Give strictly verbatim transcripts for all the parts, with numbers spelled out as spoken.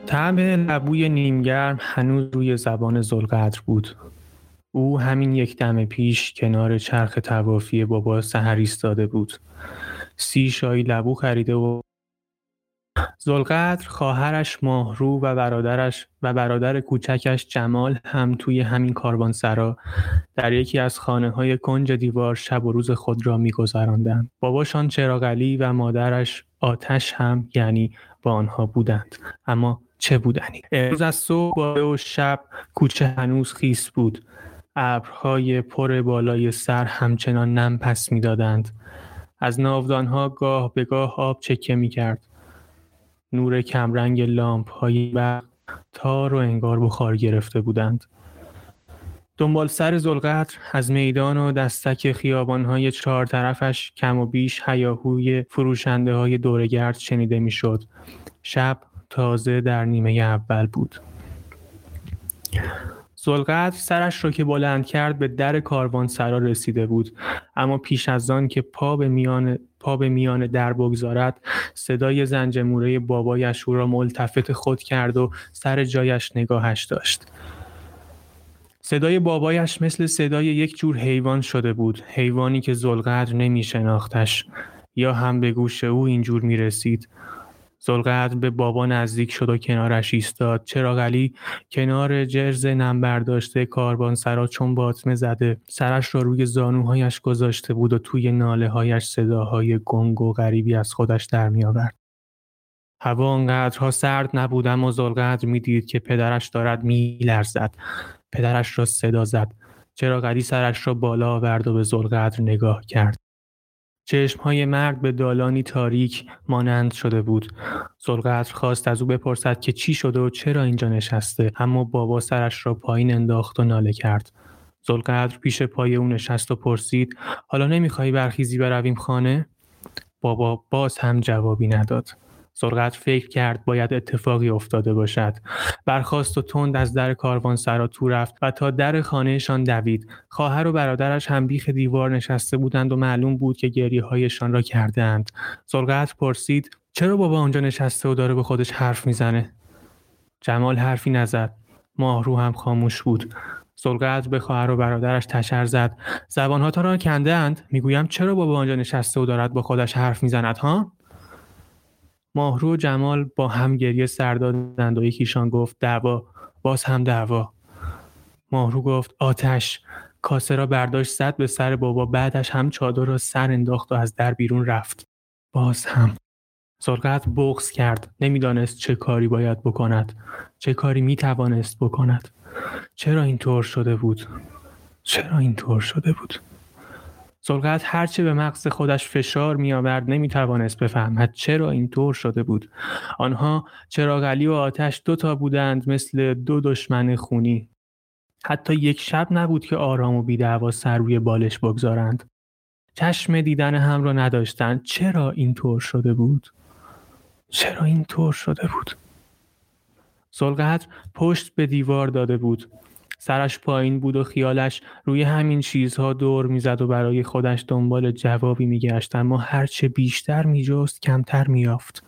طعم لبوی نیمگرم هنوز روی زبان ذوالقدر بود. او همین یک دم پیش کنار چرخ طوافی بابا سحر ایستاده بود. سی شایی لبو خریده و ذوالقدر، خواهرش ماهرو و برادرش و برادر کوچکش جمال هم توی همین کاروانسرا در یکی از خانه‌های کنج دیوار شب و روز خود را می‌گذراندند. باباشان چراغعلی و مادرش آتش هم یعنی با آنها بودند. اما چه بودنی؟ امروز از صبح و شب کوچه هنوز خیس بود. ابرهای پر بالای سر همچنان نم پس می‌دادند. از ناودانها گاه به گاه آب چکه می‌کرد. نور کمرنگ لامپ‌های برق تار و انگار بخار گرفته بودند. دنبال سر ذوالقدر از میدان و دستک خیابان‌های چهار طرفش کم و بیش هیاهوی فروشنده‌های دورگرد شنیده می‌شد. شب تازه در نیمه اول بود. ذوالقدر سرش را که بلند کرد به در کاروانسرا رسیده بود، اما پیش از آن که پا به میان پا به میان در بگذارد، صدای زنجموره بابایش او را ملتفت خود کرد و سر جایش نگاهش داشت. صدای بابایش مثل صدای یک جور حیوان شده بود، حیوانی که ذوالقدر نمی‌شناختش، یا هم به گوش او اینجور می‌رسید. ذوالقدر به بابا نزدیک شد و کنارش ایستاد. چراغعلی کنار جرز نم برداشته کاروانسرا چون باطمه زده سرش را روی زانوهایش گذاشته بود و توی ناله‌هایش صداهای گنگ و غریبی از خودش در می‌آورد. هوا آنقدرها سرد نبود، اما ذوالقدر می‌دید که پدرش دارد می‌لرزد. پدرش را صدا زد. چراغعلی سرش را بالا آورد و به ذوالقدر نگاه کرد. چشم‌های مرد به دالانی تاریک مانند شده بود. ذوالقدر خواست از او بپرسد که چی شده و چرا اینجا نشسته، اما بابا سرش را پایین انداخت و ناله کرد. ذوالقدر پیش پای او نشست و پرسید: حالا نمی‌خوای برخیزی برویم خانه؟ بابا باز هم جوابی نداد. ذوالقدر فکر کرد باید اتفاقی افتاده باشد. برخاست و تند از در کاروانسرا تو رفت و تا در خانهشان دوید. خواهر و برادرش هم بیخ دیوار نشسته بودند و معلوم بود که گریه‌هایشان را کردند. ذوالقدر پرسید: چرا بابا اونجا نشسته و داره به خودش حرف میزنه؟ جمال حرفی نزد. ماهرو هم خاموش بود. ذوالقدر به خواهر و برادرش تشر زد: زبان‌ها تا را کنده‌اند؟ میگویم چرا بابا اونجا نشسته و دارد با خودش حرف میزند ها؟ ماهرو و جمال با هم گریه سر دادند و یکیشان گفت: دعوا. باز هم دعوا. ماهرو گفت: آتش. کاسه را برداشت زد به سر بابا، بعدش هم چادر را سر انداخت و از در بیرون رفت. باز هم. ذوالقدر بغض کرد. نمیدانست چه کاری باید بکند، چه کاری میتوانست بکند. چرا اینطور شده بود؟ چرا اینطور شده بود؟ ذوالقدر هرچه به مغز خودش فشار می آورد نمی توانست بفهمد چرا اینطور شده بود. آنها چراغعلی و آتش دو تا بودند، مثل دو دشمن خونی. حتی یک شب نبود که آرام و بی دعوا سر روی بالش بگذارند. چشم دیدن هم را نداشتند. چرا اینطور شده بود؟ چرا اینطور شده بود؟ ذوالقدر پشت به دیوار داده بود. سرش پایین بود و خیالش روی همین چیزها دور میزد و برای خودش دنبال جوابی میگشت، اما هرچه بیشتر میجست کمتر میافت.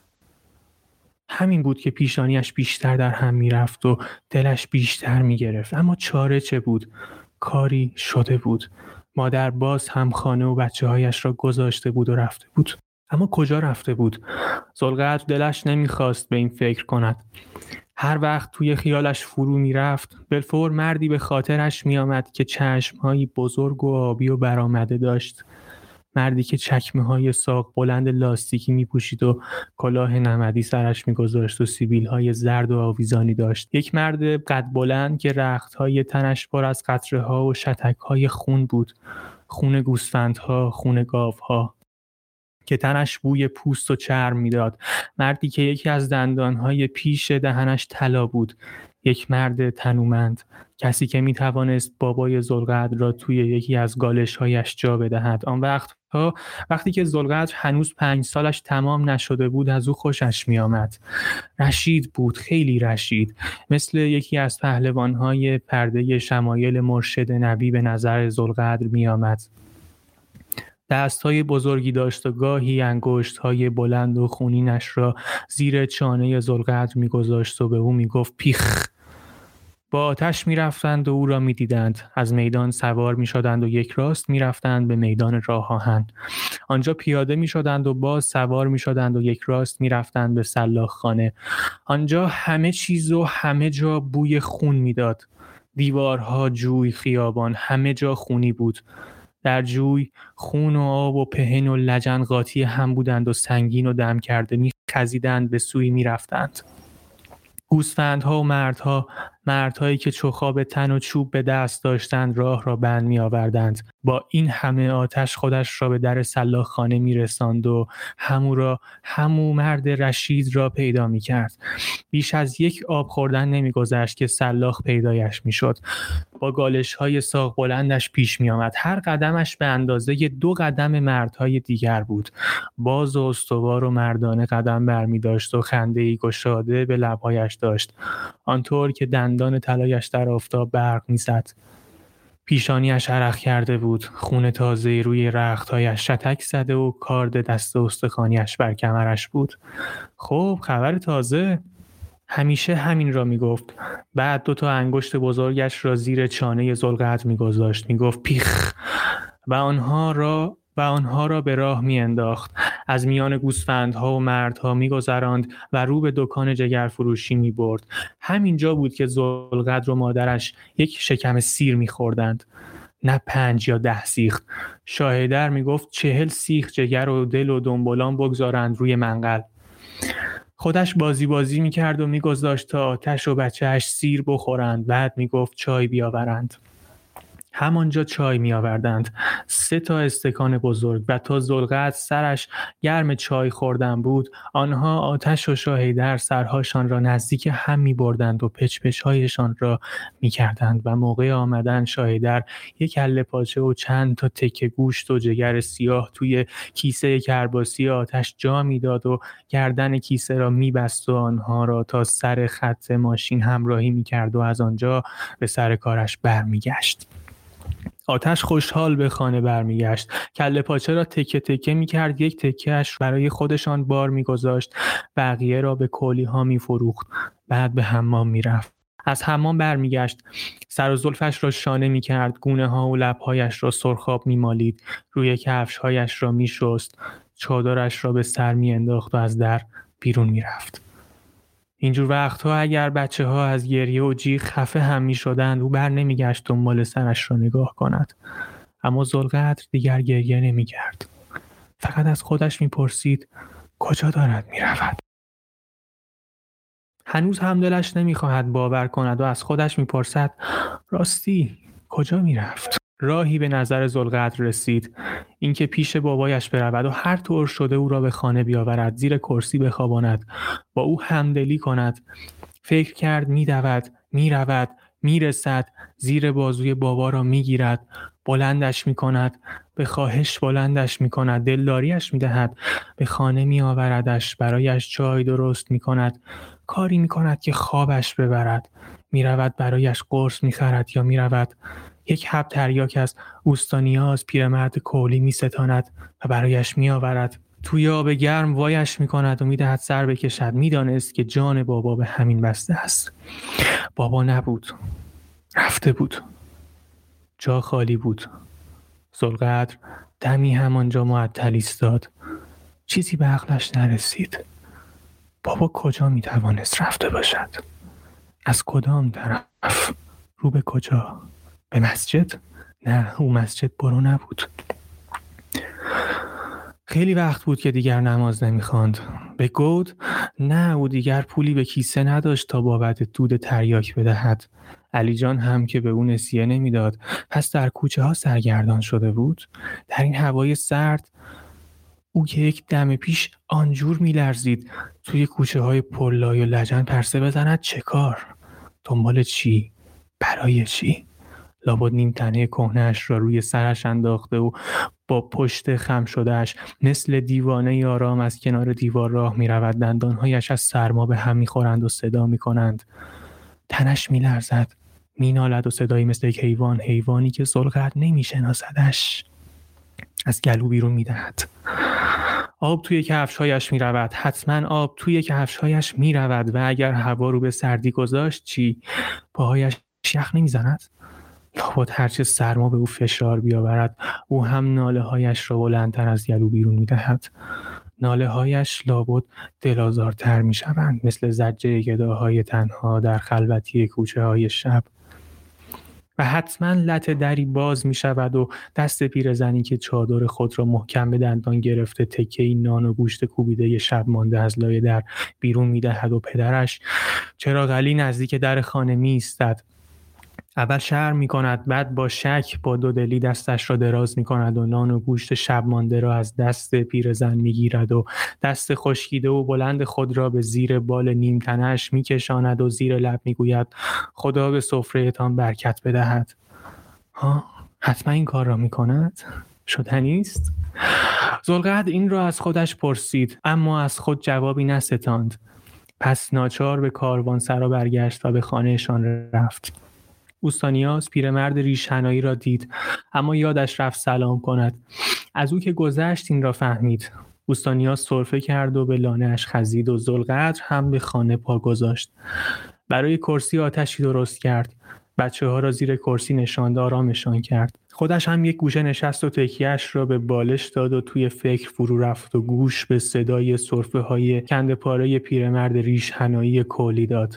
همین بود که پیشانیش بیشتر در هم میرفت و دلش بیشتر میگرفت. اما چاره چه بود؟ کاری شده بود. مادر باز هم خانه و بچه هایش را گذاشته بود و رفته بود. اما کجا رفته بود؟ ذوالقدر دلش نمیخواست به این فکر کند. هر وقت توی خیالش فرو می رفت، بالفور مردی به خاطرش می آمد که چشمهایی بزرگ و آبی و برآمده داشت. مردی که چکمه های ساق بلند لاستیکی می پوشید و کلاه نمدی سرش می گذاشت و سیبیل های زرد و آویزانی داشت. یک مرد قد بلند که رخت های تنش پر از قطره ها و شتک های خون بود. خون گوسفندها، خون گاوها، که تنش بوی پوست و چرم میداد. مردی که یکی از دندانهای پیش دهنش طلا بود. یک مرد تنومند. کسی که میتوانست بابای ذوالقدر را توی یکی از گالش‌هایش جا بدهد. آن وقتها وقتی که ذوالقدر هنوز پنج سالش تمام نشده بود از او خوشش میآمد. رشید بود، خیلی رشید. مثل یکی از پهلوان‌های پرده شمایل مرشد نبی به نظر ذوالقدر میآمد. دست‌های بزرگی داشت و گاهی انگشت‌های بلند و خونینش را زیر چانه ذوالقدر می‌گذاشت و به او می‌گفت پیخ. با آتش می‌رفتند و او را می‌دیدند. از میدان سوار می‌شدند و یک راست می‌رفتند به میدان راه آهن. آنجا پیاده می‌شدند و باز سوار می‌شدند و یک راست می‌رفتند به سلاخخانه. آنجا همه چیز و همه جا بوی خون می‌داد. دیوارها، جوی، خیابان، همه جا خونی بود. در جوی خون و آب و پهن و لجن قاطی هم بودند و سنگین و دم کرده می‌خزیدند، به سوی می‌رفتند. گوسفندها و مردها، مردهایی که چوخاب تن و چوب به دست داشتند راه را بند می آوردند. با این همه آتش خودش را به در سلاخخانه می رساند و همو را همو مرد رشید را پیدا می کرد. بیش از یک آب خوردن نمی گذشت که سلاخ پیدایش می شد. با گالش های ساق بلندش پیش می آمد. هر قدمش به اندازه دو قدم مردهای دیگر بود. باز و استوار و مردانه قدم برمی داشت و خنده‌ای گشاده به لبهایش داشت. آنطور که دندان طلایش در آفتاب برق می‌زد. پیشانیش عرق کرده بود. خون تازه روی رختهایش شتک زده و کارد دست استخوانیش بر کمرش بود. خب خبر تازه؟ همیشه همین را میگفت. بعد دو تا انگشت بزرگش را زیر چانه ذوالقدر میگذاشت. میگفت پیخ و آنها را و آنها را به راه میانداخت. از میان گوسفندها و مردها میگذراند و رو به دکان جگرفروشی میبرد. همینجا بود که ذوالقدر و مادرش یک شکم سیر میخوردند. نه پنج یا ده سیخ. شاهدر میگفت چهل سیخ جگر و دل و دنبلان بگذارند روی منقل. خودش بازی بازی میکرد و میگذاشت تا آتش و بچهش سیر بخورند. بعد میگفت چای بیاورند. همانجا چای می آوردند. سه تا استکان بزرگ و تا ذوالقدر سرش گرم چای خوردن بود، آنها آتش و شاهیدر سرهاشان را نزدیک هم می بردند و پچ پچ هایشان را می کردند و موقع آمدن شاهیدر یک کله پاچه و چند تا تکه گوشت و جگر سیاه توی کیسه کرباسی آتش جا می داد و گردن کیسه را می بست و آنها را تا سر خط ماشین همراهی می کرد و از آنجا به سر کارش برمی گشت. آتش خوشحال به خانه برمیگشت. کله پاچه را تکه تکه می‌کرد، یک تکه‌اش برای خودشان بار می‌گذاشت، بقیه را به کولی‌ها می‌فروخت. بعد به حمام می‌رفت. از حمام برمیگشت، سر و زلفش را شانه می‌کرد، گونه‌ها و لب‌هایش را سرخاب می‌مالید، روی کفش‌هایش را می‌شست، چادرش را به سر می‌انداخت و از در بیرون می‌رفت. اینجور وقتها اگر بچه ها از گریه و جیغ خفه هم می شدند، او بر نمی گشت دنبال سرش را نگاه کند. اما ذوالقدر دیگر گریه نمی کرد. فقط از خودش می پرسید کجا دارد می رود؟ هنوز هم دلش نمی خواهد باور کند و از خودش می پرسد راستی کجا می رفت؟ راهی به نظر ذوالقدر رسید، اینکه پیش بابایش برود و هر طور شده او را به خانه بیاورد، زیر کرسی بخواباند، با او همدلی کند. فکر کرد می دود، می رود، می رسد، زیر بازوی بابا را می گیرد، بلندش می کند، به خواهش بلندش می کند، دلداریش می دهد، به خانه می آوردش، برایش چای درست می کند، کاری می کند که خوابش ببرد، می رود برایش قرص می خرد یا می رود یک حب تریاک از اوستانیاز پیرمرد کولی می ستاند و برایش می آورد. توی آب گرم وایش می کند و می دهد سر بکشد. می دانست که جان بابا به همین بسته است. بابا نبود. رفته بود. جا خالی بود. ذوالقدر دمی همانجا معطل ایستاد. چیزی به عقلش نرسید. بابا کجا می توانست رفته باشد؟ از کدام طرف؟ رو به کجا؟ به مسجد؟ نه، او مسجد برو نبود. خیلی وقت بود که دیگر نماز نمیخواند. به گود؟ نه، او دیگر پولی به کیسه نداشت تا بابت دود تریاک بدهد. علی جان هم که به او نسیه نمیداد. پس در کوچه ها سرگردان شده بود. در این هوای سرد او که یک دم پیش آنجور میلرزید توی کوچه های پرلای و لجن پرسه بزند چه کار؟ دنبال چی؟ برای چی؟ لابد نیم تنه کهنه‌اش را روی سرش انداخته و با پشت خم شدهش مثل دیوانه آرام از کنار دیوار راه می رود. دندانهایش از سرما به هم می خورند و صدا می کنند. تنش می لرزد، می نالد و صدایی مثل یک حیوان، حیوانی که ذوالقدر نمی شناسدش. از گلو بیرون می‌دهد. آب توی کفش‌هایش می‌رود. حتما آب توی کفش‌هایش می‌رود و اگر هوا رو به سردی گذاشت چی؟ پاهایش یخ نمی‌زند؟ لابد هرچه سرما به او فشار بیاورد او هم ناله‌هایش را بلندتر از گلو بیرون می‌دهد. ناله‌هایش لابد دل‌آزارتر می‌شوند، مثل زجه گداهای تنها در خلوتی کوچه‌های شب. و حتما لت دری باز می شود و دست پیرزنی که چادر خود را محکم به دندان گرفته تکه‌ای نان و گوشت کوبیده شب مانده از لای در بیرون می دهد و پدرش چراغ‌علی نزدیک در خانه می ایستد. اول شرم می کند، بعد با شک با دو دلی دستش را دراز می کند و نان و گوشت شب مانده را از دست پیرزن می گیرد و دست خشکیده و بلند خود را به زیر بال نیم تنش می کشاند و زیر لب می گوید خدا به سفره‌تان برکت بدهد. ها، حتما این کار را می کند؟ شدنی است؟ ذوالقدر این را از خودش پرسید، اما از خود جوابی نستاند. پس ناچار به کاروانسرا برگشت و به خانهشان رفت. اوستانیاس پیرمرد ریش‌حنایی را دید، اما یادش رفت سلام کند. از او که گذشت این را فهمید. اوستانیاس سرفه کرد و به لانه‌اش خزید و ذوالقدر هم به خانه پا گذاشت. برای کرسی آتشی درست کرد. بچه‌ها را زیر کرسی نشاند، آرامشان کرد. خودش هم یک گوشه نشست و تکیه‌اش را به بالش داد و توی فکر فرو رفت و گوش به صدای سرفه‌های کنده‌پاره پیرمرد ریش‌حنایی کولی داد.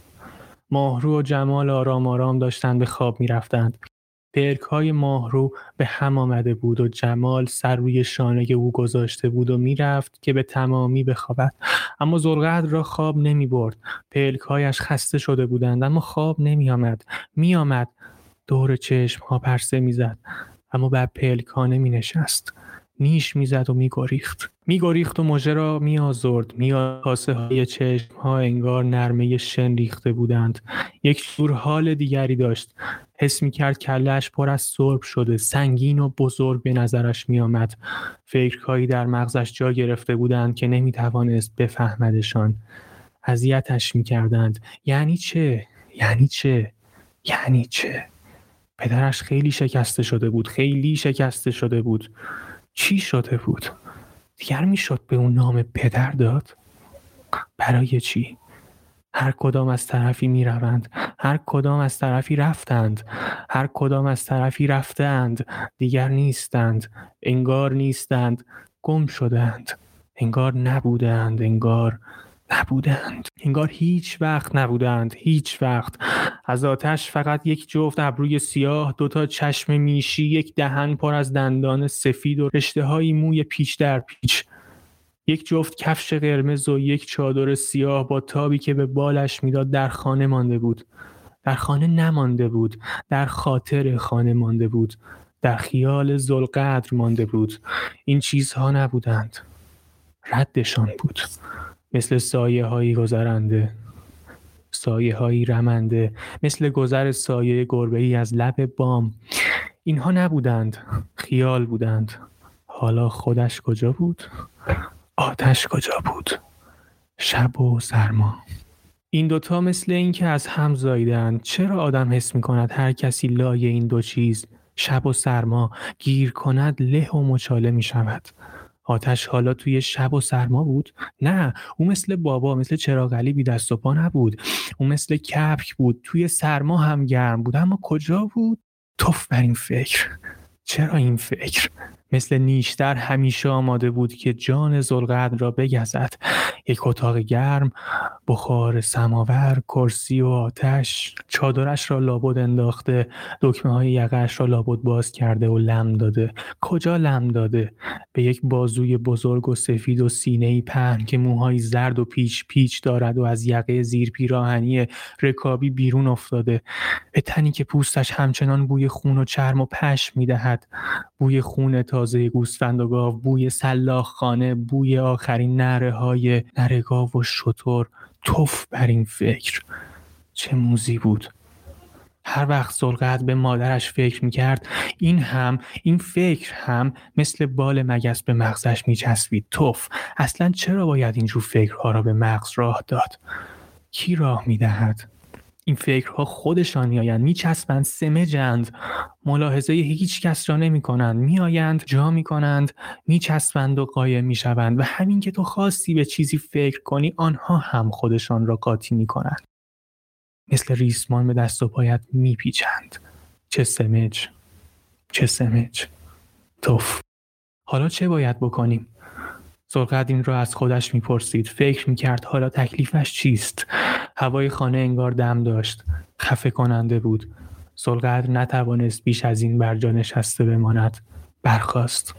ماهرو و جمال آرام آرام داشتند به خواب می رفتند. پلک‌های ماهرو به هم آمده بود و جمال سر روی شانه او گذاشته بود و می رفت که به تمامی بخوابد. اما ذوالقدر را خواب نمی برد. پلک‌هایش خسته شده بودند اما خواب نمی آمد. می آمد. دور چشم‌ها پرسه می زد. اما بر پلک‌ها نمی نشست. نیش میزد و میگریخت میگریخت و مژه را میآزرد. میآ کاسه های چشم ها انگار نرمه شن ریخته بودند. یک جور حال دیگری داشت. حس میکرد کله‌اش پر از سرب شده، سنگین و بزرگ به نظرش میآمد. فکرهایی در مغزش جا گرفته بودند که نمیتوانست بفهمدشان. اذیتش میکردند. یعنی چه؟ یعنی چه؟ یعنی چه؟ پدرش خیلی شکسته شده بود. خیلی شکسته شده بود. چی شده بود؟ دیگر میشد به اون نام پدر داد؟ برای چی؟ هر کدام از طرفی می روند. هر کدام از طرفی رفتند. هر کدام از طرفی رفتند. دیگر نیستند. انگار نیستند. گم شدند. انگار نبودند. انگار نبودند. انگار هیچ وقت نبودند. هیچ وقت. از آتش فقط یک جفت ابروی سیاه، دوتا چشم میشی، یک دهن پر از دندان سفید و رشته‌های موی پیچ در پیچ. یک جفت کفش قرمز و یک چادر سیاه با تابی که به بالش میداد در خانه مانده بود. در خانه نمانده بود. در خاطر خانه مانده بود. در خیال ذوالقدر مانده بود. این چیزها نبودند. ردشان بود. مثل سایه هایی گذرنده. سایه هایی رمنده. مثل گذر سایه گربه‌ای از لب بام. اینها نبودند. خیال بودند. حالا خودش کجا بود؟ آتش کجا بود؟ شب و سرما. این دوتا مثل این که از هم زاییدند. چرا آدم حس می کند هر کسی لای این دو چیز، شب و سرما، گیر کند له و مچاله می شود؟ آتش حالا توی شب و سرما بود؟ نه، او مثل بابا، مثل چراغ‌علی بی دست و پا نبود. او مثل کپک بود، توی سرما هم گرم بود. اما کجا بود؟ توف بر این فکر. چرا این فکر؟ مثل نیشتر همیشه آماده بود که جان ذوالقدر را بگزد. یک اتاق گرم، بخار سماور، کرسی و آتش. چادرش را لابد انداخته، دکمه های یقه‌اش را لابد باز کرده و لم داده. کجا لم داده؟ به یک بازوی بزرگ و سفید و سینه‌ای پهن که موهای زرد و پیچ پیچ دارد و از یقه زیر پیراهنی رکابی بیرون افتاده. به تنی که پوستش همچنان بوی خون و چرم و پشم می‌دهد. بوی خون تازه گوسفند و گاو، بوی سلاخ خانه، بوی آخرین نره های نره گاو و شتر. توف بر این فکر. چه موزی بود. هر وقت ذوالقدر به مادرش فکر میکرد، این هم، این فکر هم مثل بال مگس به مغزش میچسبید. توف. اصلا چرا باید اینجور فکرها را به مغز راه داد؟ کی راه میدهد؟ این فکرها خودشان میآیند، میچسبند، سمجند، ملاحظه هیچ کس را نمی کنند، میآیند، جا می کنند، میچسبند و قایم میشوند و همین که تو خواستی به چیزی فکر کنی آنها هم خودشان را قاطی می کنند. مثل ریسمان به دست و پایت میپیچند. چه سمج، چه سمج. توف. حالا چه باید بکنیم؟ ذوالقدر این را از خودش میپرسید. فکر میکرد حالا تکلیفش چیست؟ هوای خانه انگار دم داشت. خفه کننده بود. ذوالقدر نتوانست بیش از این بر جا نشسته بماند. برخاست.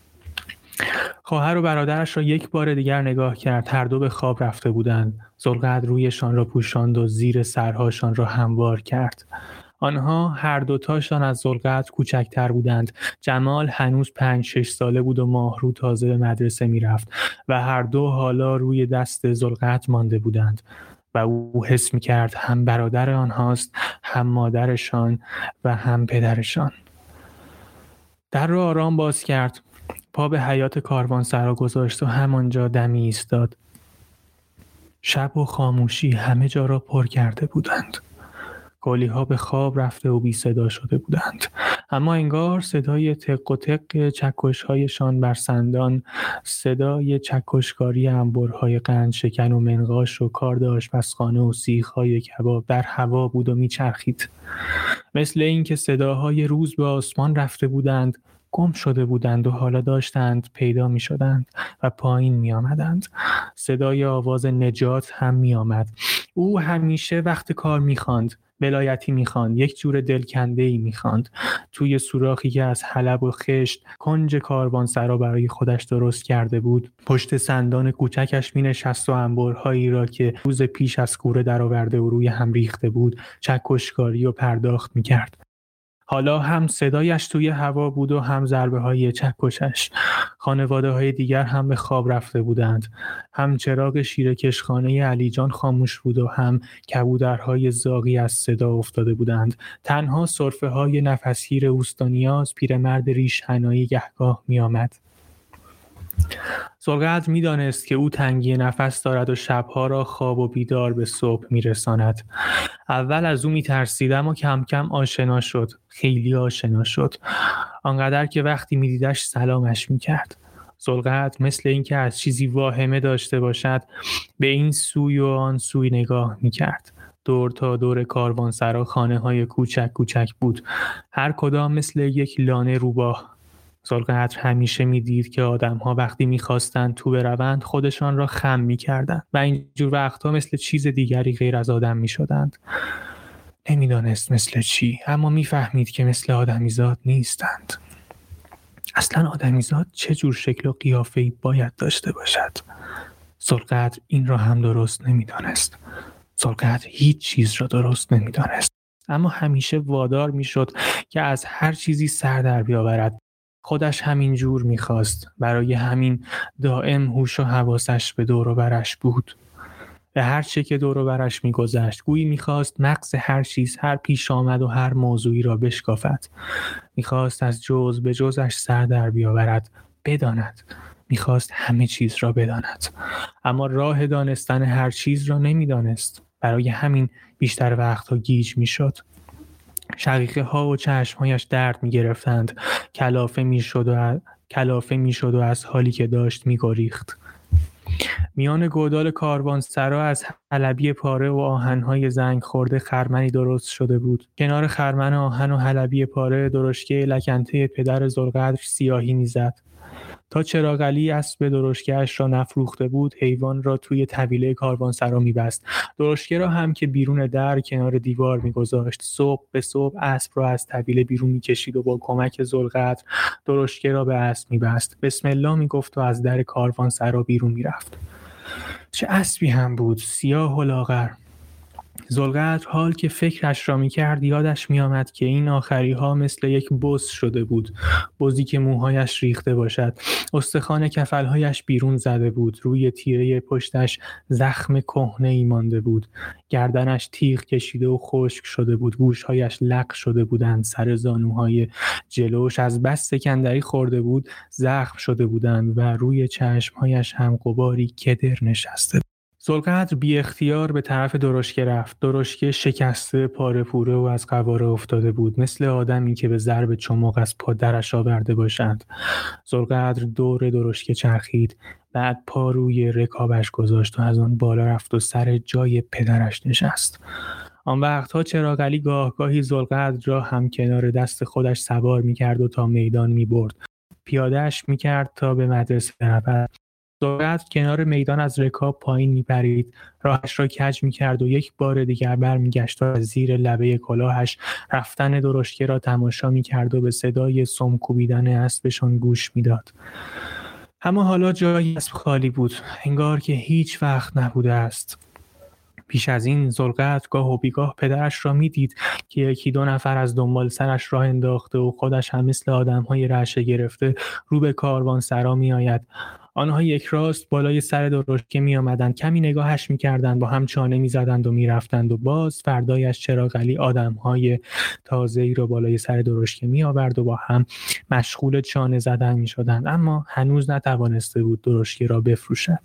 خواهر و برادرش را یک بار دیگر نگاه کرد. هر دو به خواب رفته بودند. ذوالقدر رویشان را پوشاند و زیر سرهاشان را هموار کرد. آنها هر دوتاشان از ذوالقدر کوچکتر بودند. جمال هنوز پنج شش ساله بود و ماهرو تازه به مدرسه میرفت و هر دو حالا روی دست ذوالقدر مانده بودند و او حس می‌کرد هم برادر آنهاست، هم مادرشان و هم پدرشان. در را آرام باز کرد. پا به حیاط کاروانسرا گذاشت و همانجا دمی ایستاد. شب و خاموشی همه جا را پر کرده بودند. گالی‌ها به خواب رفته و بی صدا شده بودند، اما انگار صدای تق و تق چکش‌هایشان بر سندان، صدای چکشکاری انبرهای قند شکن و منقاش و کارد آشپزخانه و سیخ‌های کباب در هوا بود و میچرخید. مثل اینکه صداهای روز به آسمان رفته بودند، گم شده بودند و حالا داشتند پیدا می شدند و پایین می آمدند. صدای آواز نجات هم می آمد. او همیشه وقت کار می خواند، ولایتی می خواند، یک جور دلکنده‌ای می خواند. توی سوراخی که از حلب و خشت کنج کاروانسرا برای خودش درست کرده بود، پشت سندان کوچکش می نشست و انبرهایی را که روز پیش از کوره درآورده و روی هم ریخته بود چکشکاری و پرداخت می کرد. حالا هم صدایش توی هوا بود و هم ضربه های چکشش. خانواده های دیگر هم به خواب رفته بودند. هم چراغ شیرکشخانه علی جان خاموش بود و هم کبودرهای زاغی از صدا افتاده بودند. تنها سرفه های نفسگیر اوستانیاز پیرمرد ریش حنایی گهگاه می آمد. ذوالقدر می دانست که او تنگی نفس دارد و شبها را خواب و بیدار به صبح می رساند. اول از او می ترسید اما کم کم آشنا شد. خیلی آشنا شد. آنقدر که وقتی می دیدش سلامش می کرد. ذوالقدر مثل اینکه از چیزی واهمه داشته باشد به این سوی و آن سوی نگاه می کرد. دور تا دور کاروانسرا خانه های کوچک کوچک بود. هر کدام مثل یک لانه روباه. ذوالقدر همیشه می‌دید که آدم‌ها وقتی می‌خواستند تو بروند خودشان را خم می‌کردند و اینجور وقت‌ها مثل چیز دیگری غیر از آدم می‌شدند. نمی‌دانست مثل چی، اما می‌فهمید که مثل آدمیزاد نیستند. اصلاً آدمیزاد چه جور شکل و قیافه‌ای باید داشته باشد؟ ذوالقدر این را هم درست نمی‌دانست. ذوالقدر هیچ چیز را درست نمی‌دانست. اما همیشه وادار می‌شد که از هر چیزی سر در بیاورد. خودش همین جور می‌خواست. برای همین دائم هوش و حواسش به دور و برش بود. به هر چه که دور و برش می‌گذشت گویی می‌خواست مغز هر چیز، هر پیش آمد و هر موضوعی را بشکافد. می‌خواست از جز به جزش سر در بیاورد، بداند. می‌خواست همه چیز را بداند. اما راه دانستن هر چیز را نمی‌دانست. برای همین بیشتر وقتها گیج می‌شد. شقیقه ها و چشمهایش درد می گرفتند. کلافه می شد و کلافه می شد و از حالی که داشت می گریخت. میان گودال کاروانسرا از حلبی پاره و آهنهای زنگ خورده خرمنی درست شده بود. کنار خرمن آهن و حلبی پاره درشکه لکنته پدر ذوالقدر سیاهی می زد. تا چراغلی اسب درشکه‌اش را نفروخته بود حیوان را توی طویله کاروانسرا می‌بست. درشکه را هم که بیرون در کنار دیوار می‌گذاشت. صبح به صبح اسب را از طویله بیرون می‌کشید و با کمک ذوالقدر درشکه را به اسب می‌بست. بسم الله می‌گفت و از در کاروانسرا بیرون می‌رفت. چه اسبی هم بود، سیاه و لاغر. ذوالقدر حال که فکرش را می‌کرد یادش می‌آمد که این آخری‌ها مثل یک بز شده بود. بزی که موهایش ریخته باشد. استخوان کفل‌هایش بیرون زده بود. روی تیره پشتش زخم کهنه‌ای مانده بود. گردنش تیغ کشیده و خشک شده بود. گوش‌هایش لق شده بودند. سر زانوهای جلوش از بس سکندری خورده بود زخم شده بودند و روی چشم‌هایش هم غباری کدر نشسته. ذوالقدر بی اختیار به طرف درشکه رفت. درشکه شکسته، پاره پوره و از قواره افتاده بود، مثل آدمی که به ضرب چماق از پا درش آورده باشند. ذوالقدر دور درشکه چرخید، بعد پا روی رکابش گذاشت و از آن بالا رفت و سر جای پدرش نشست. آن وقتها چراغ علی گاه گاهی ذوالقدر را هم کنار دست خودش سوار می‌کرد و تا میدان می‌برد. پیاده‌اش می‌کرد تا به مدرسه برود. ذوالقدر کنار میدان از رکاب پایین می‌پرید، راهش را کج می‌کرد و یک بار دیگر برمیگشت و از زیر لبه کلاهش رفتن درشکه را تماشا می‌کرد و به صدای سم کوبیدن اسبشان گوش می‌داد. اما حالا جای اسب خالی بود، انگار که هیچ وقت نبوده است. پیش از این ذوالقدر گاه و بیگاه پدرش را می‌دید که یکی دو نفر از دنبال سرش راه انداخته و خودش هم مثل آدم‌های رعشه گرفته رو به کاروانسرا می‌آید. آنها یک راست بالای سر درشکه می‌آمدند، کمی نگاهش می‌کردند، با هم چانه می‌زدند و می‌رفتند و باز فردایش چراغ علی آدم‌های تازه‌ای را بالای سر درشکه می‌آورد و با هم مشغول چانه زدن می‌شدند، اما هنوز نتوانسته بود درشکه را بفروشد.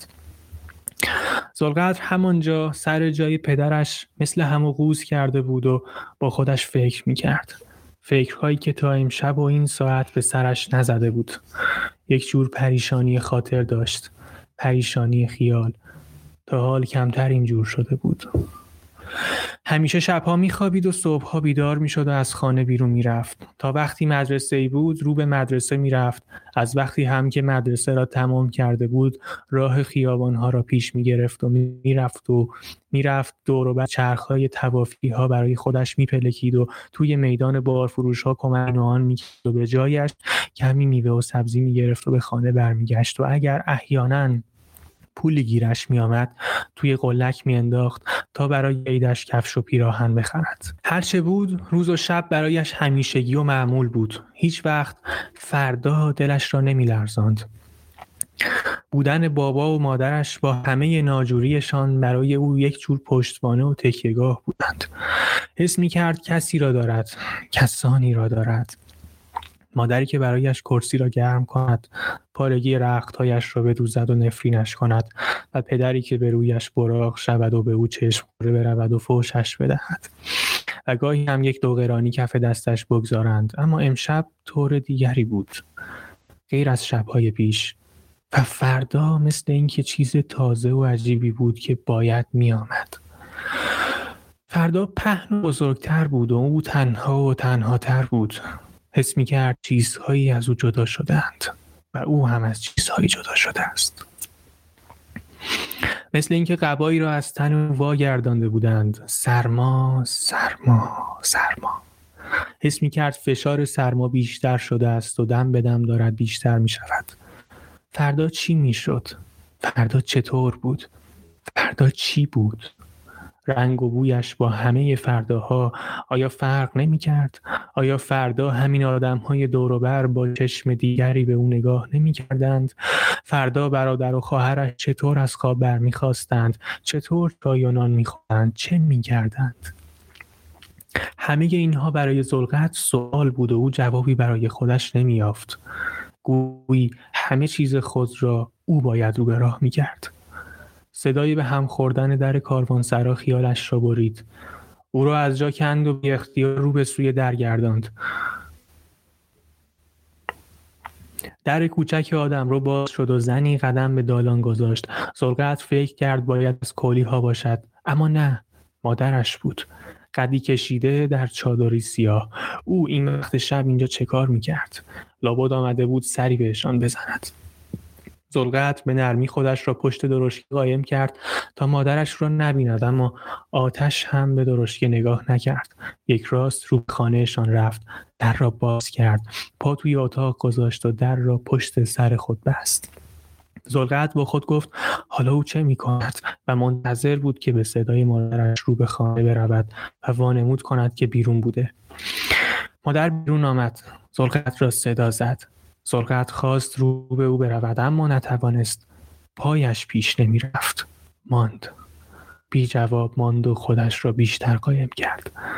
ذوالقدر همانجا سر جای پدرش مثل همو قوز کرده بود و با خودش فکر می‌کرد. فکرهایی که تا امشب و این ساعت به سرش نزده بود. یک جور پریشانی خاطر داشت، پریشانی خیال. تا حال کمتر اینجور شده بود. همیشه شبها میخوابید و صبحها بیدار میشد و از خانه بیرون میرفت. تا وقتی مدرسه ای بود رو به مدرسه میرفت. از وقتی هم که مدرسه را تمام کرده بود راه خیابانها را پیش میگرفت و میرفت و میرفت دور و بر چرخهای طوافی ها برای خودش میپلکید و توی میدان بارفروش ها کمک آن میکرد و به جایش کمی میوه و سبزی میگرفت و به خانه برمیگشت و اگر احیانا پولی گیرش می آمد توی قلک می انداخت تا برای عیدش کفش و پیراهن بخرد. هرچه بود روز و شب برایش همیشگی و معمول بود. هیچ وقت فردا دلش را نمی لرزاند. بودن بابا و مادرش با همه ناجوریشان برای او یک جور پشتوانه و تکیه‌گاه بودند. حس می کرد کسی را دارد، کسانی را دارد. مادری که برایش کرسی را گرم کند، پارگی رختهایش را بدوزد و نفرینش کند و پدری که به رویش براق شود و به او چشم خوره برود و فحشش بدهد و گاهی هم یک دو قرانی کف دستش بگذارند. اما امشب طور دیگری بود، غیر از شب‌های پیش، و فردا مثل اینکه چیز تازه و عجیبی بود که باید می آمد. فردا پهن و بزرگتر بود و او تنها و تنهاتر بود. حس می کرد چیزهایی از او جدا شدند و او هم از چیزهایی جدا شده است. مثل اینکه قبایی را از تن او واگردانده بودند. سرما، سرما، سرما. حس می کرد فشار سرما بیشتر شده است و دم به دم دارد بیشتر می شود. فردا چی می شد؟ فردا چطور بود؟ فردا چی بود؟ رنگ و بویش با همه فرداها آیا فرق نمی کرد؟ آیا فردا همین آدم‌های دور و بر با چشم دیگری به او نگاه نمی کردند؟ فردا برادر و خواهرش چطور از خواب برمی خواستند؟ چطور چای و نان می خوردند؟ چه می کردند؟ همه اینها برای ذوالقدر سوال بود و او جوابی برای خودش نمی یافت. گویی همه چیز خود را او باید رو به راه می کرد. صدای به هم خوردن در کاروانسرا خیالش را برید. او را از جا کند و بی اختیار رو به سوی در گرداند. در کوچک آدم رو باز شد و زنی قدم به دالان گذاشت. ذوالقدر فکر کرد باید از کولی ها باشد، اما نه، مادرش بود. قدی کشیده در چادری سیاه. او این وقت شب اینجا چه کار میکرد؟ لابد آمده بود سری بهشان بزند. ذوالقدر به نرمی خودش را پشت درشکه قایم کرد تا مادرش را نبیند، اما آتش هم به درشکه نگاه نکرد. یک راست رو به خانهشان رفت، در را باز کرد، پا توی اتاق گذاشت و در را پشت سر خود بست. ذوالقدر با خود گفت حالا او چه می‌کند و منتظر بود که به صدای مادرش رو به خانه برود و وانمود کند که بیرون بوده. مادر بیرون آمد. ذوالقدر را صدا زد. ذوالقدر خواست رو به او برود اما نتوانست. پایش پیش نمی رفت. ماند. بی جواب ماند و خودش را بیشتر قایم کرد.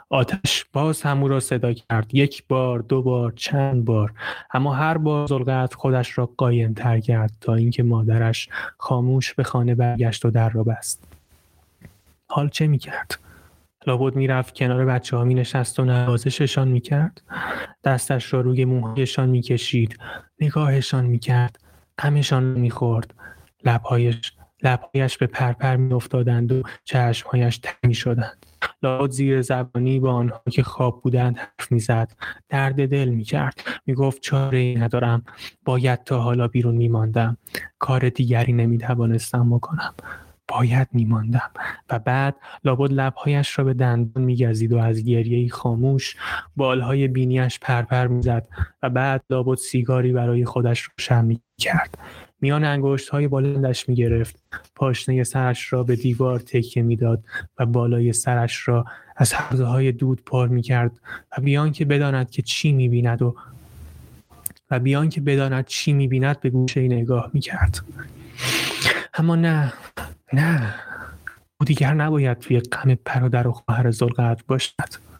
آتش باز هم او را صدا کرد، یک بار، دو بار، چند بار، اما هر بار ذوالقرد خودش را قایم تر کرد تا اینکه مادرش خاموش به خانه برگشت و در را بست. حال چه میکرد؟ لابد میرفت کنار بچه ها مینشست و نوازششان میکرد، دستش را روی موهایشان میکشید، نگاهشان میکرد، غمشان میخورد، لبهایش لبهایش به پرپر میافتادند و چشمهایش تنگ میشدند. لابد زیر زبانی با آنها که خواب بودند حرف میزد، درد دل میکرد، میگفت چاره‌ای ندارم، باید تا حالا بیرون میماندم، کار دیگری نمیتوانستم بکنم، باید میماندم. و بعد لابد لبهایش را به دندان میگزید و از گریه‌ای خاموش بالهای بینیش پرپر میزد و بعد لابد سیگاری برای خودش روشن میکرد. میان انگشت‌های بلندش میگرفت، پاشنه سرش را به دیوار تکیه میداد و بالای سرش را از حلقه‌های دود پر میکرد و بیان که بداند که چی میبیند و و بیان که بداند چی میبیند به گوشه نگاه میکرد. اما نه نه او دیگر نباید توی غم برادر و خواهر ذوالقرد باشد،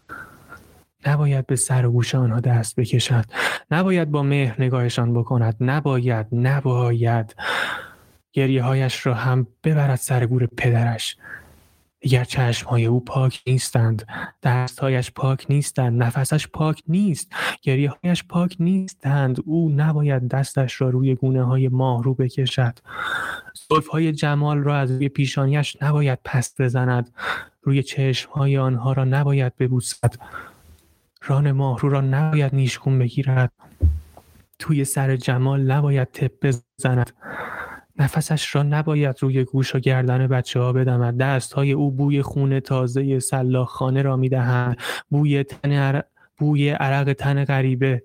نباید به سر و گوش آنها دست بکشد، نباید با مهر نگاهشان بکند، نباید نباید گریه هایش را هم ببرد سر گور پدرش. دیگر چشمهای او پاک نیستند، دستهایش پاک نیستند، نفسش پاک نیست، گریه هایش پاک نیستند. او نباید دستش را روی گونه های ماه رو بکشد، زلف‌های جمال را از روی پیشانیش نباید پس بزند، روی چشم‌های آنها را نباید ببوسد، ران ماهرو را نباید نیشگون بگیرد، توی سر جمال نباید تپ بزند، نفسش را نباید روی گوش و گردن بچه ها بدمد. دست‌های او بوی خون تازه سلاخخانه را می‌دهند، بوی تن عر... بوی عرق تن غریبه،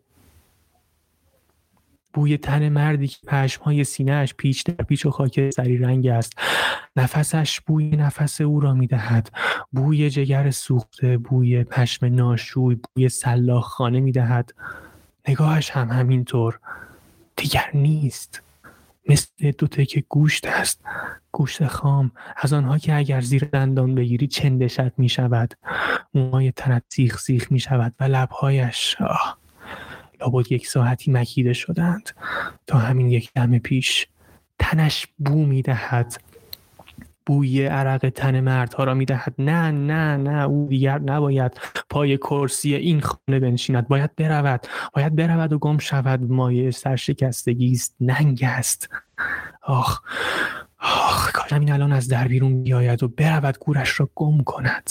بوی تن مردی که پشم‌های سینه‌اش پیچ در پیچ و خاکستری رنگ است. نفسش بوی نفس او را می‌دهد، بوی جگر سوخته، بوی پشم ناشوی، بوی سلاخخانه می‌دهد. نگاهش هم همینطور، دیگر نیست، مثل دو تکه گوشت است، گوشت خام، از آنها که اگر زیر دندان بگیری چندشت می‌شود. موهای تنت سیخ سیخ می‌شود و لب‌هایش آه لابد یک ساعتی مکیده شدند تا همین یک دم پیش. تنش بو می‌دهد، بوی عرق تن مردها را می‌دهد. نه نه نه او دیگر نباید پای کرسی این خانه بنشیند، باید برود، باید برود و گم شود. مایه سرشکستگی است، ننگ است. آخ آخ کاش همین الان از در بیرون بیاید و برود گورش را گم کند.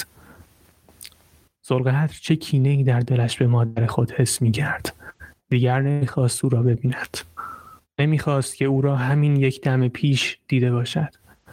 ذوالقرد چه کینه‌ای در دلش به مادر خود حس می‌کرد. دیگر نمی‌خواست او را ببیند، نمی‌خواست که او را همین یک دم پیش دیده باشد.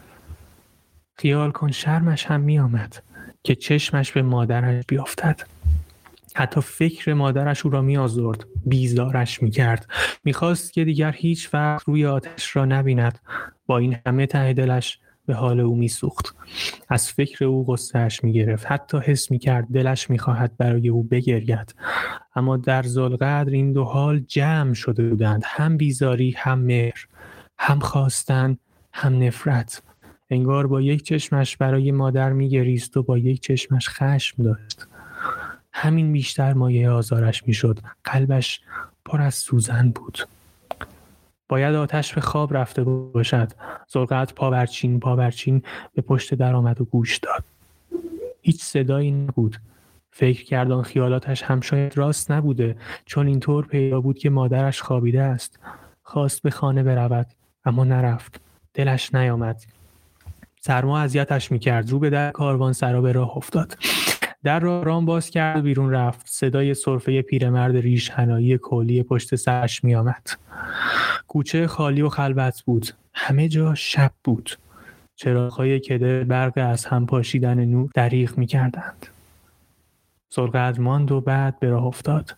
خیال کن شرمش هم می آمد که چشمش به مادرش بیافتد. حتی فکر مادرش او را می آزرد، بیزارش می کرد. می خواست که دیگر هیچ وقت روی آتش را نبیند. با این همه ته دلش به حال او می سوخت. از فکر او غصه‌اش می گرفت. حتی حس می کرد دلش می خواهد برای او بگرید. اما در ذوالقرد این دو حال جمع شده بودند، هم بیزاری، هم مهر، هم خواستن، هم نفرت. انگار با یک چشمش برای مادر می‌گریست و با یک چشمش خشم داشت. همین بیشتر مایه آزارش می‌شد. قلبش پر از سوزن بود. باید آتش به خواب رفته باشد. ذوالقرد پاورچین پاورچین به پشت در آمد و گوش داد. هیچ صدایی نبود. فکر کرد آن خیالاتش هم شاید راست نبوده، چون اینطور پیدا بود که مادرش خوابیده است. خواست به خانه برود، اما نرفت. دلش نیامد. سرما اذیتش میکرد. رو به در کاروانسرا به راه افتاد. در را رام باز کرد و بیرون رفت. صدای سرفه پیرمرد ریش حنایی کولی پشت سرش میآمد. کوچه خالی و خلوت بود. همه جا شب بود. چراغ‌های کده برق از هم پاشیدن نور دریغ میکردند. ذوالقرد ماند و بعد به راه افتاد.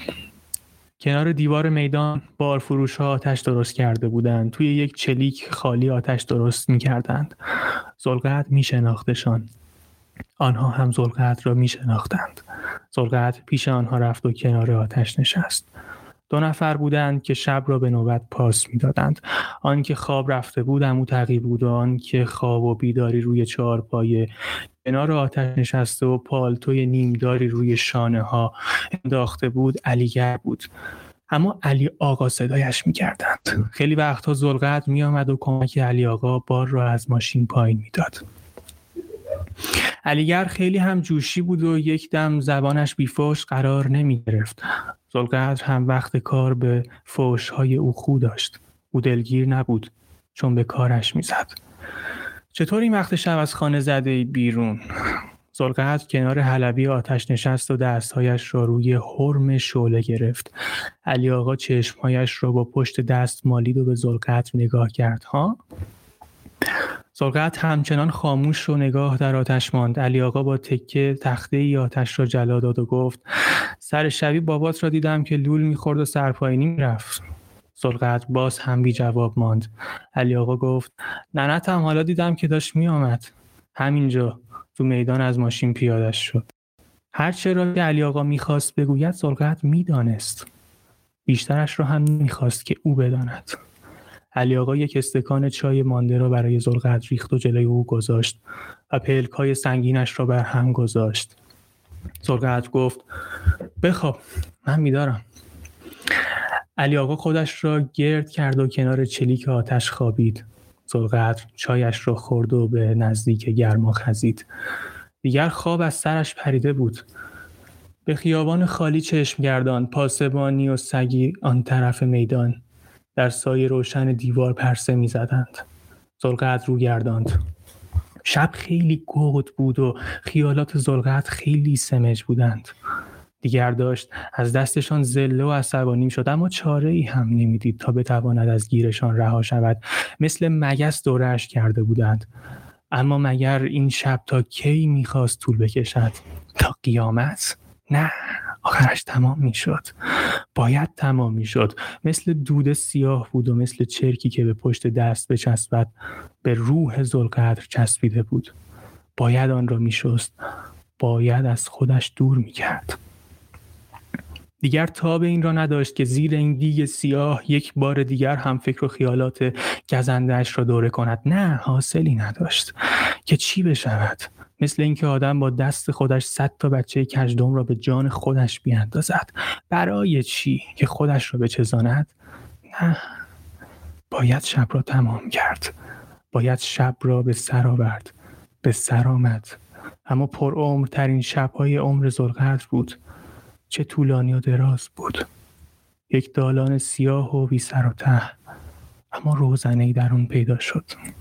کنار دیوار میدان بارفروش‌ها آتش درست کرده بودند. توی یک چلیک خالی آتش درست می‌کردند. ذوالقرد می‌شناختشان. آنها هم ذوالقرد را می‌شناختند. ذوالقرد پیش آنها رفت و کنار آتش نشست. دو نفر بودند که شب را به نوبت پاس می‌دادند. آن که خواب رفته بود عمو تقی بود و آن که خواب و بیداری روی چهارپایه کنار آتش نشسته و پالتوی نیمداری روی شانه‌ها انداخته بود علیگر بود. اما علی آقا صدایش می‌کردند. خیلی وقتها ذوالقدر می‌آمد و کمک علی آقا بار را از ماشین پایین می‌داد. علیگر خیلی هم جوشی بود و یک دم زبانش بی فحش قرار نمی گرفت. ذوالقدر هم وقت کار به فحش‌های او خو داشت. او دلگیر نبود چون به کارش می زد. چطور این وقت شب از خانه زده ای بیرون؟ ذوالقدر کنار حلبی آتش نشست و دستهایش را روی حرم شعله گرفت. علی آقا چشمهایش را با پشت دست مالید و به ذوالقدر نگاه کرد. ها؟ ذوالقدر همچنان خاموش و نگاه در آتش ماند. علی آقا با تکه تخته ای آتش را جلا داد و گفت سر شبی بابات را دیدم که لول میخورد و سرپاینی میرفت. ذوالقدر باز هم بی جواب ماند. علی آقا گفت ننتم حالا دیدم که داشت میآمد. همینجا تو میدان از ماشین پیادش شد. هر چه را که علی آقا میخواست بگوید ذوالقدر میدانست. بیشترش را هم نمیخواست که او بداند. علی آقا یک استکان چای مانده را برای ذوالقدر ریخت و جلوی او گذاشت و پلک‌های سنگینش را بر هم گذاشت. ذوالقدر گفت بخواب من میدارم. علی آقا خودش را گرد کرد و کنار چلیک آتش خوابید. ذوالقدر چایش را خورد و به نزدیک گرما خزید. دیگر خواب از سرش پریده بود. به خیابان خالی چشم گردان، پاسبانی و سگی آن طرف میدان در سایه روشن دیوار پرسه می زدند. ذوالقدر رو گرداند. شب خیلی گود بود و خیالات ذوالقدر خیلی سمج بودند. دیگر داشت از دستشان ذله و عصبانی شد، اما چاره ای هم نمیدید تا بتواند از گیرشان رها شود. مثل مگس دوره‌اش کرده بودند. اما مگر این شب تا کی میخواست طول بکشد؟ تا قیامت؟ نه، آخرش تمام میشد. باید تمام میشد. مثل دود سیاه بود و مثل چرکی که به پشت دست بچسبد به روح ذوالقدر چسبیده بود. باید آن را میشست. باید از خودش دور میکرد. دیگر تاب این را نداشت که زیر این دیگ سیاه یک بار دیگر هم فکر و خیالات گزنده‌اش را دوره کند. نه، حاصلی نداشت که چی بشود. مثل اینکه آدم با دست خودش صد تا بچه کژدم را به جان خودش بیاندازد. برای چی؟ که خودش را بچزاند؟ نه، باید شب را تمام کرد. باید شب را به سر آورد. به سر آمد. اما پر عمر ترین شب‌های عمر ذوالقدر بود. چه طولانی و دراز بود. یک دالان سیاه و بی سر و ته، اما روزنه‌ای در آن پیدا شد.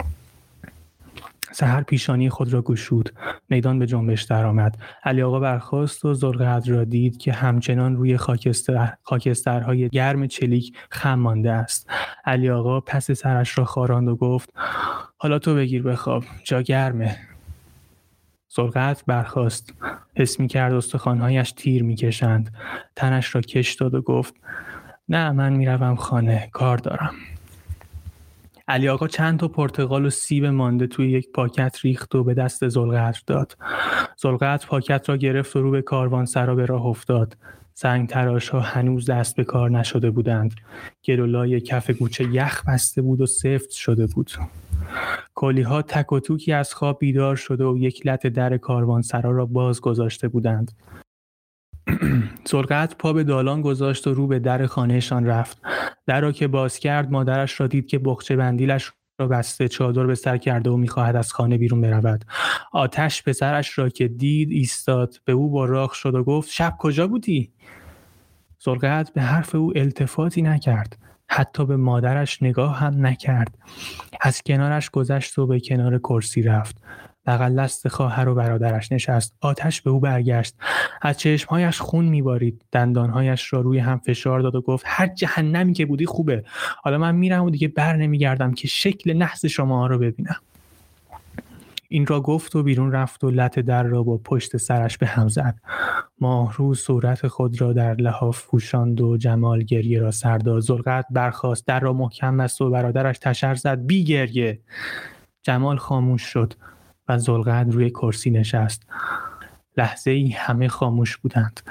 سحر پیشانی خود را گشود. میدان به جنبش درآمد. علی آقا برخاست و ذوالقدر را دید که همچنان روی خاکستر خاکسترهای گرم چلیک خم مانده است. علی آقا پس سرش را خاراند و گفت حالا تو بگیر بخواب، جا گرمه. ذوالقدر برخاست. حس می‌کرد استخوان‌هایش تیر می‌کشند. تنش را کش داد و گفت نه، من میروم خانه، کار دارم. علی آقا چند تا پرتقال و سیب مانده توی یک پاکت ریخت و به دست ذوالقدر داد. ذوالقدر پاکت را گرفت و رو به کاروانسرا به راه افتاد. سنگ تراش‌ها هنوز دست به کار نشده بودند. گلولای کف گوچه یخ بسته بود و سفت شده بود. کلی‌ها تک و توکی از خواب بیدار شده و یک لت در کاروانسرا را باز گذاشته بودند. ذوالقدر پا به دالان گذاشت و رو به در خانهشان رفت. در را که باز کرد مادرش را دید که بخچه بندیلش را بسته چادر به سر کرده و می‌خواهد از خانه بیرون برود. آتش پسرش را که دید ایستاد، به او با راغ شد و گفت شب کجا بودی؟ ذوالقدر به حرف او التفاتی نکرد. حتی به مادرش نگاه هم نکرد. از کنارش گذشت و به کنار کرسی رفت. بغل دست خواهر و برادرش نشست. آتش به او برگشت. از چشمهایش خون میبارید. دندانهایش را روی هم فشار داد و گفت هر جهنمی که بودی خوبه. حالا من میرم و دیگه بر نمیگردم که شکل نحس شما رو ببینم. این را گفت و بیرون رفت و لت در را با پشت سرش به هم زد. ماهرو صورت خود را در لحاف پوشاند و جمال گریه را سر داد. ذوالقدر برخاست، در را محکم بست و برادرش تشر زد بی گریه. جمال خاموش شد و ذوالقدر روی کرسی نشست. لحظه ای همه خاموش بودند.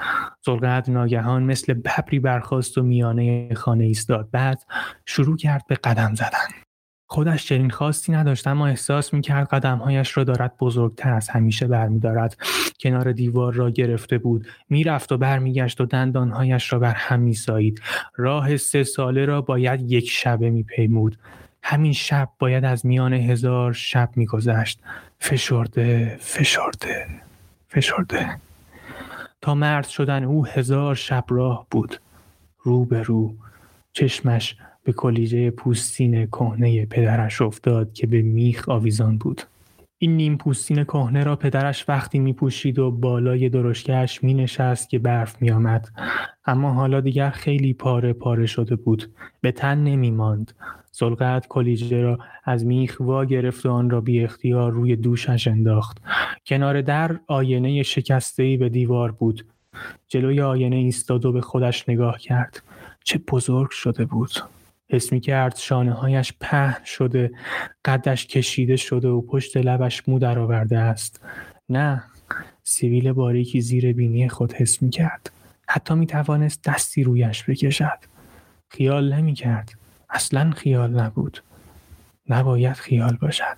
زلقدر ناگهان مثل ببری برخاست و میانه خانه ایستاد. بعد شروع کرد به قدم زدن. خودش چنین خواستی نداشت، اما احساس می‌کرد قدم‌هایش را دارد بزرگتر از همیشه برمی‌دارد. کنار دیوار را گرفته بود، میرفت و برمیگشت و دندانهایش را بر هم می‌سایید. راه سه ساله را باید یک شبه می‌پیمود. همین شب باید از میان هزار شب می‌گذشت. فشرده، فشرده، فشرده. تا مرد شدن او هزار شب راه بود. رو به رو، چشمش به کلیجه پوستین کهنه پدرش افتاد که به میخ آویزان بود. این نیم پوستین کهنه را پدرش وقتی میپوشید و بالای درشکه‌اش مینشست که برف میآمد، اما حالا دیگر خیلی پاره پاره شده بود، به تن نمیماند. زلقدر کلیجه را از میخ وا گرفت و آن را بی اختیار روی دوشش انداخت. کنار در آینه شکسته‌ای به دیوار بود. جلوی آینه ایستاد و به خودش نگاه کرد. چه بزرگ شده بود. حس می‌کرد شانه‌هایش پهن شده، قدش کشیده شده و پشت لبش مو درآورده است. نه، سیبیل باریکی زیر بینی خود حس می‌کرد. حتی می‌توانست دستی رویش بکشد. خیال نمی‌کرد. اصلاً خیال نبود. نباید خیال باشد.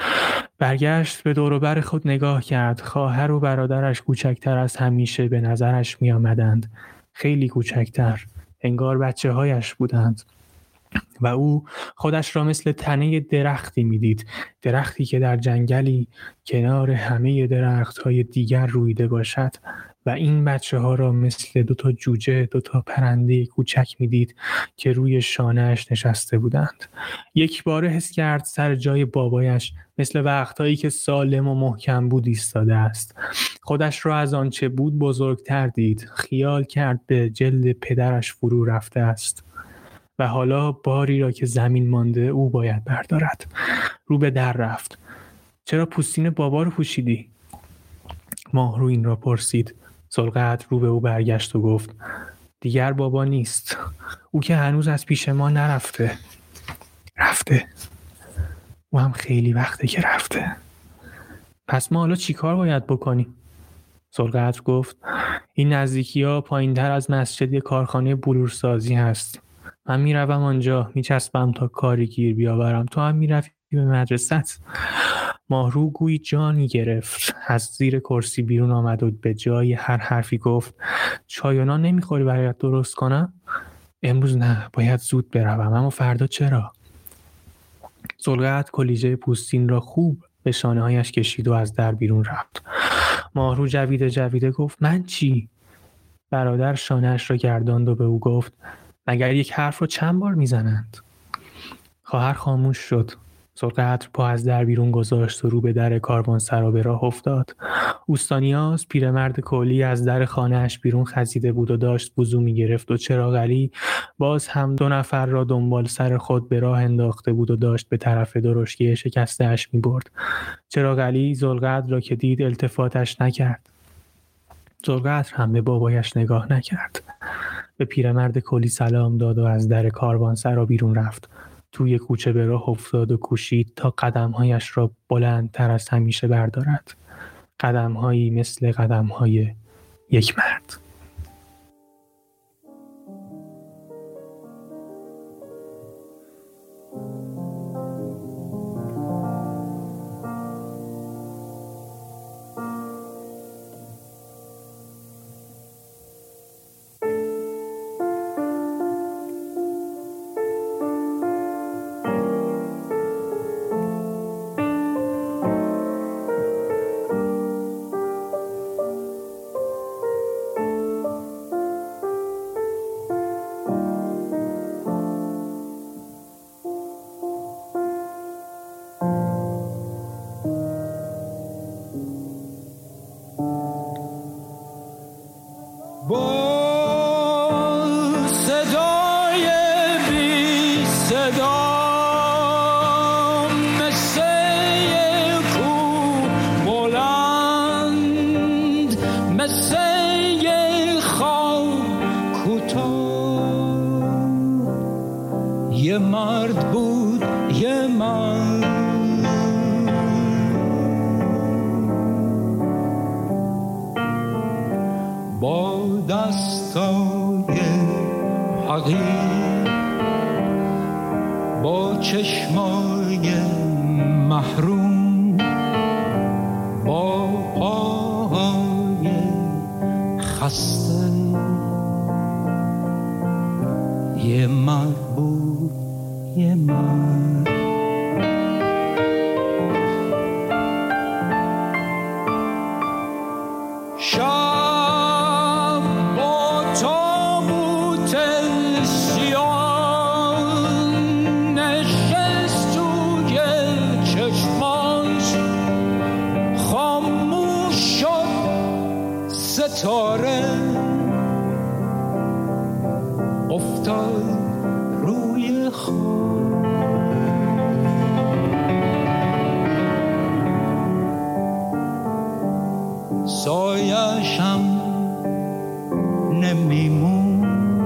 برگشت به دور و بر خود نگاه کرد. خواهر و برادرش کوچکتر از همیشه به نظرش می آمدند. خیلی کوچکتر. انگار بچه هایش بودند. و او خودش را مثل تنه درختی می دید. درختی که در جنگلی کنار همه درخت های دیگر رویده باشد و این بچه ها را مثل دو تا جوجه، دو تا پرنده کوچک می دید که روی شانه‌اش نشسته بودند. یک باره حس کرد سر جای بابایش مثل وقتایی که سالم و محکم بود ایستاده است. خودش را از آنچه بود بزرگتر دید. خیال کرد به جلد پدرش فرو رفته است و حالا باری را که زمین مانده او باید بردارد. رو به در رفت. چرا پوستین بابا رو پوشیدی؟ ماهرو این را پرسید. زلقدر رو به او برگشت و گفت دیگر بابا نیست. او که هنوز از پیش ما نرفته. رفته. او هم خیلی وقته که رفته. پس ما حالا چی کار باید بکنیم؟ زلقدر گفت این نزدیکی ها پایین تر از مسجد یک کارخانه بلورسازی هست. من میروم آنجا، میچسبم تا کاری گیر بیاورم. تو هم میروی به مدرسه‌ت. ماهرو گویی جانی گرفت. از زیر کرسی بیرون آمد و به جای هر حرفی گفت چای و نان نمیخوری برایت درست کنم؟ امروز نه، باید زود بروم. اما فردا چرا؟ زلقدر کلیجه پوستین را خوب به شانه‌هایش کشید و از در بیرون رفت. ماهرو جویده جویده گفت من چی؟ برادر شانه‌اش را گرداند و به او گفت مگر یک حرف را چند بار میزنند؟ خواهر خاموش شد. زلقدر پا از در بیرون گذاشت و رو به در کاروانسرا به راه افتاد. اوستانیاز پیرمرد کولی از در خانه‌اش بیرون خزیده بود و داشت وضو می‌گرفت و چراغ علی باز هم دو نفر را دنبال سر خود به راه انداخته بود و داشت به طرف درشکه شکسته‌اش می‌برد. چراغ علی زلقدر را که دید التفاتش نکرد. زلقدر هم به بابایش نگاه نکرد. به پیرمرد کولی سلام داد و از در کاروانسرا بیرون رفت. توی کوچه به راه افتاد و کوشید تا قدم‌هایش را بلندتر از همیشه بردارد. قدم‌هایی مثل قدم‌های یک مرد. با دستای حقیر، با چشمای محروم، با پاهای خسته، یه مرد بود، یه مرد. شب با تابوت سیاه نشست توی چشماش، خاموش شد ستاره، افتاد روی خاک. سایه‌شم نمیمون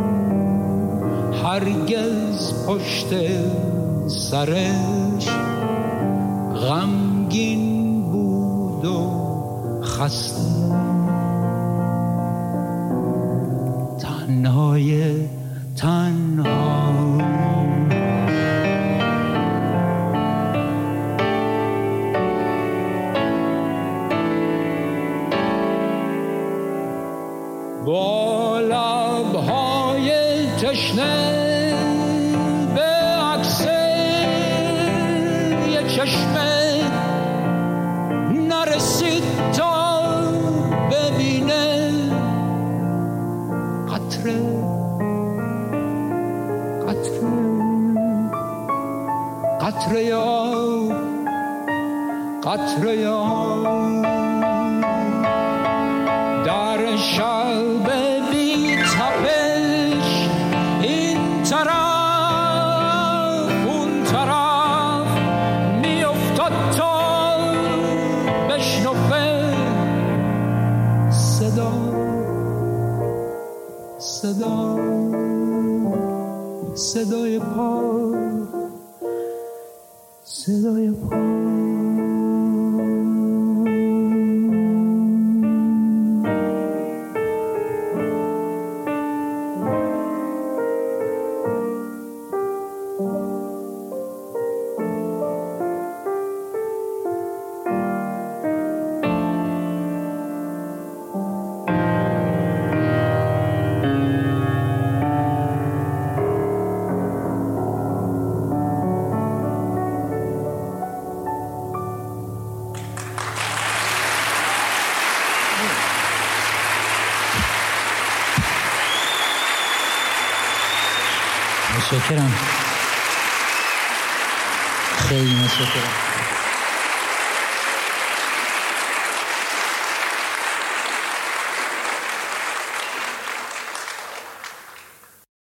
هرگز پشت سرش، غمگین بود و خسته، تنهای تنها. با لبهای تشنه به عکس یه چشمه نرسید تا ببینه قطره قطره قطره آب، قطره آب در شب بی تپش، این طرف اون طرف می افتاد تا بشنفه صدا صدا صدای پا، صدای پا. متشکرم، خیلی متشکرم.